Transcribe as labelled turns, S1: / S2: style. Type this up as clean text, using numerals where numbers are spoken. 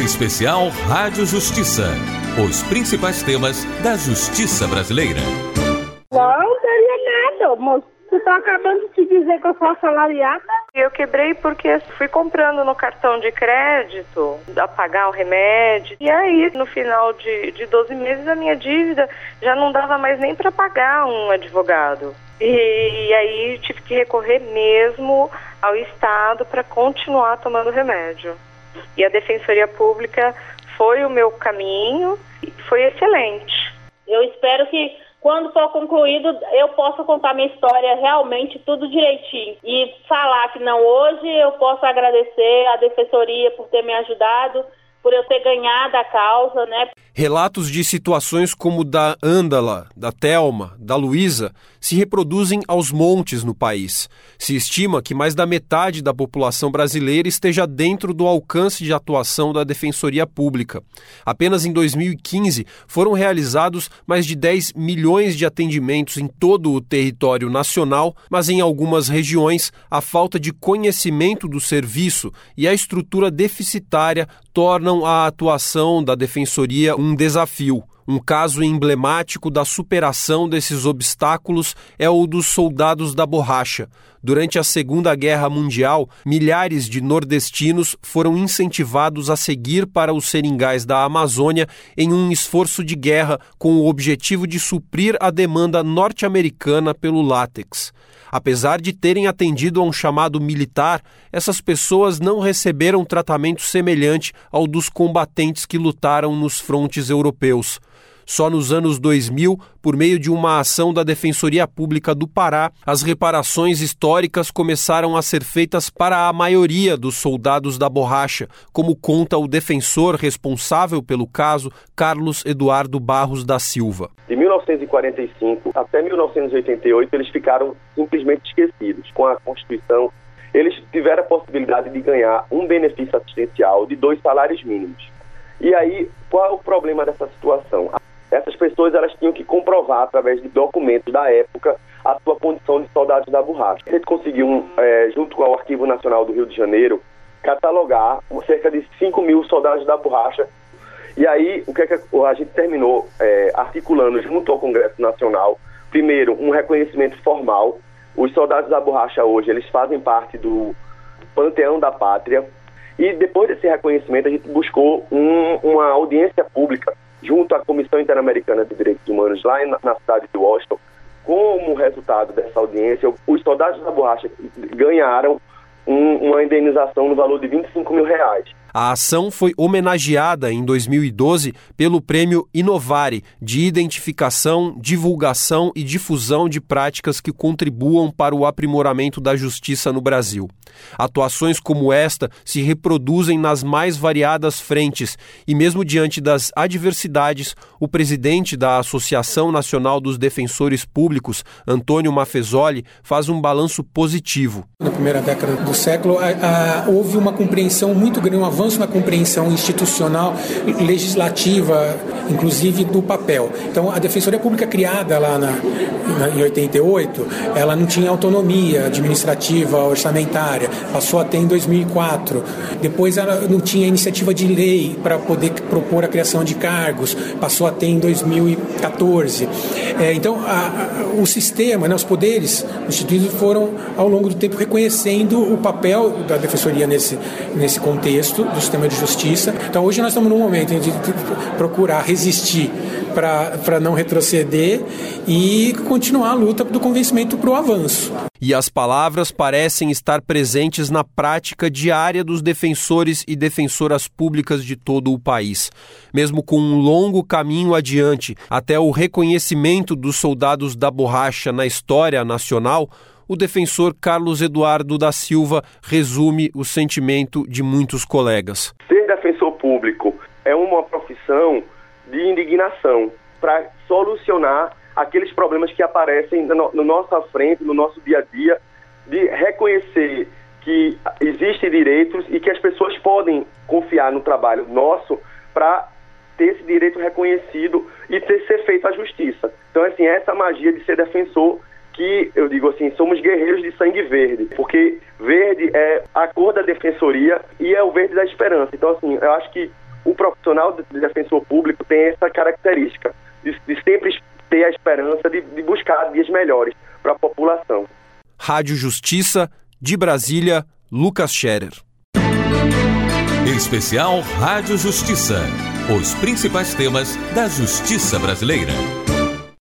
S1: Especial Rádio Justiça. Os principais temas da justiça brasileira.
S2: Não teria nada, moço. Você está acabando de dizer que eu sou assalariada?
S3: Eu quebrei porque fui comprando no cartão de crédito, a pagar o remédio. E aí, no final de 12 meses, a minha dívida já não dava mais nem para pagar um advogado. E aí tive que recorrer mesmo ao Estado para continuar tomando remédio. E a Defensoria Pública foi o meu caminho e foi excelente.
S2: Eu espero que quando for concluído eu possa contar minha história realmente tudo direitinho. E falar que não, hoje eu posso agradecer à Defensoria por ter me ajudado, por eu ter ganhado a causa, né?
S4: Relatos de situações como da Ândala, da Thelma, da Luísa se reproduzem aos montes no país. Se estima que mais da metade da população brasileira esteja dentro do alcance de atuação da Defensoria Pública. Apenas em 2015 foram realizados mais de 10 milhões de atendimentos em todo o território nacional, mas em algumas regiões a falta de conhecimento do serviço e a estrutura deficitária tornam a atuação da Defensoria um desafio. Um caso emblemático da superação desses obstáculos é o dos soldados da borracha. Durante a Segunda Guerra Mundial, milhares de nordestinos foram incentivados a seguir para os seringais da Amazônia em um esforço de guerra com o objetivo de suprir a demanda norte-americana pelo látex. Apesar de terem atendido a um chamado militar, essas pessoas não receberam tratamento semelhante ao dos combatentes que lutaram nos frontes europeus. Só nos anos 2000, por meio de uma ação da Defensoria Pública do Pará, as reparações históricas começaram a ser feitas para a maioria dos soldados da borracha, como conta o defensor responsável pelo caso, Carlos Eduardo Barros da Silva.
S5: De 1945 até 1988, eles ficaram simplesmente esquecidos. Com a Constituição, eles tiveram a possibilidade de ganhar um benefício assistencial de 2 salários mínimos. E aí, qual é o problema dessa situação? Essas pessoas elas tinham que comprovar, através de documentos da época, a sua condição de soldados da borracha. A gente conseguiu, junto com o Arquivo Nacional do Rio de Janeiro, catalogar cerca de 5 mil soldados da borracha. E aí, o que a gente terminou articulando junto ao Congresso Nacional, primeiro, um reconhecimento formal. Os soldados da borracha hoje, eles fazem parte do Panteão da Pátria. E depois desse reconhecimento, a gente buscou uma audiência pública junto à Comissão Interamericana de Direitos Humanos, lá na cidade de Washington. Como resultado dessa audiência, os soldados da borracha ganharam uma indenização no valor de R$25 mil.
S4: A ação foi homenageada em 2012 pelo Prêmio Inovare, de identificação, divulgação e difusão de práticas que contribuam para o aprimoramento da justiça no Brasil. Atuações como esta se reproduzem nas mais variadas frentes e, mesmo diante das adversidades, o presidente da Associação Nacional dos Defensores Públicos, Antônio Mafezoli, faz um balanço positivo.
S6: Na primeira década do século, houve uma compreensão muito grande, um avanço na compreensão institucional, legislativa, inclusive do papel. Então, a Defensoria Pública criada lá em 88, ela não tinha autonomia administrativa, orçamentária, passou a ter em 2004. Depois ela não tinha iniciativa de lei para poder propor a criação de cargos, passou a ter em 2014. Então, o sistema, os poderes instituídos foram, ao longo do tempo, reconhecendo o papel da Defensoria nesse contexto do sistema de justiça. Então, hoje nós estamos num momento de procurar resistir para não retroceder e continuar a luta do convencimento para o avanço.
S4: E as palavras parecem estar presentes na prática diária dos defensores e defensoras públicas de todo o país. Mesmo com um longo caminho adiante até o reconhecimento dos soldados da borracha na história nacional, o defensor Carlos Eduardo da Silva resume o sentimento de muitos colegas.
S5: Ser defensor público é uma profissão de indignação para solucionar aqueles problemas que aparecem na nossa frente, no nosso dia a dia, de reconhecer que existem direitos e que as pessoas podem confiar no trabalho nosso para ter esse direito reconhecido e ser feita a justiça. Então, assim, essa magia de ser defensor, que eu digo assim, somos guerreiros de sangue verde, porque verde é a cor da defensoria e é o verde da esperança. Então, assim, eu acho que o profissional de defensor público tem essa característica de sempre ter a esperança de buscar dias melhores para a população.
S4: Rádio Justiça, de Brasília, Lucas Scherer.
S1: Especial Rádio Justiça. Os principais temas da justiça brasileira.